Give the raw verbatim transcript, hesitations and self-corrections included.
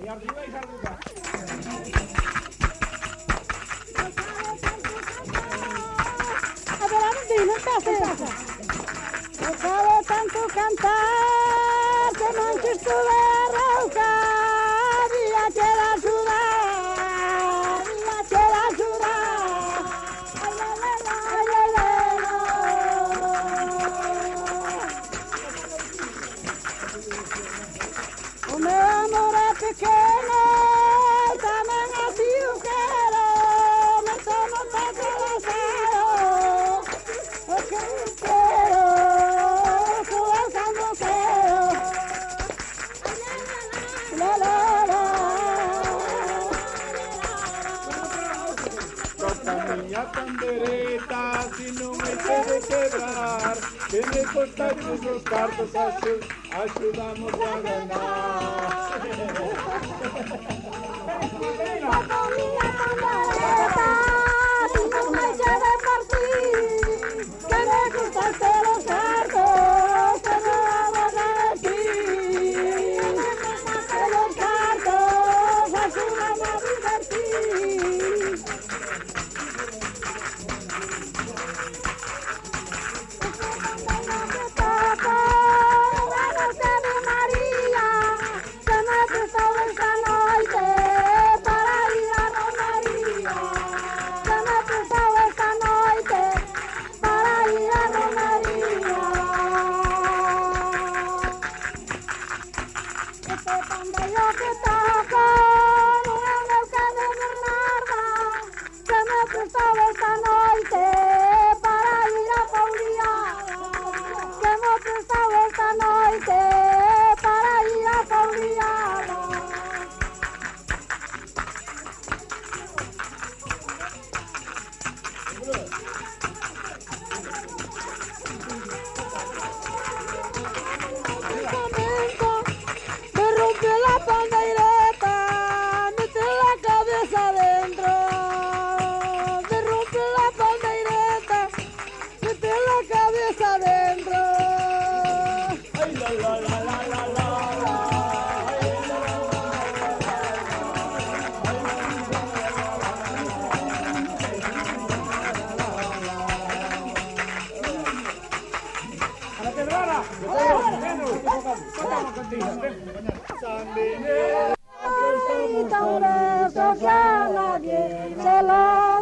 Y arriba y arriba. No sabe tanto cantar, que manches tu berrauca, día quiera sudar, día quiera sudar. Ay, la, la, la, ay, la, la, la. Un amor pequeño, también así un quiero, me tomo todo el cero, porque quiero. Niña pandereta, si no me quiere quebrar, que me costan esos cartos, ayudamos a ganar. Niña pandereta, si no me quiere partir, que me gustan los cartos, que me vamos a decir, que los cartos ayudan a divertir. Sandinero, que a nadie se lo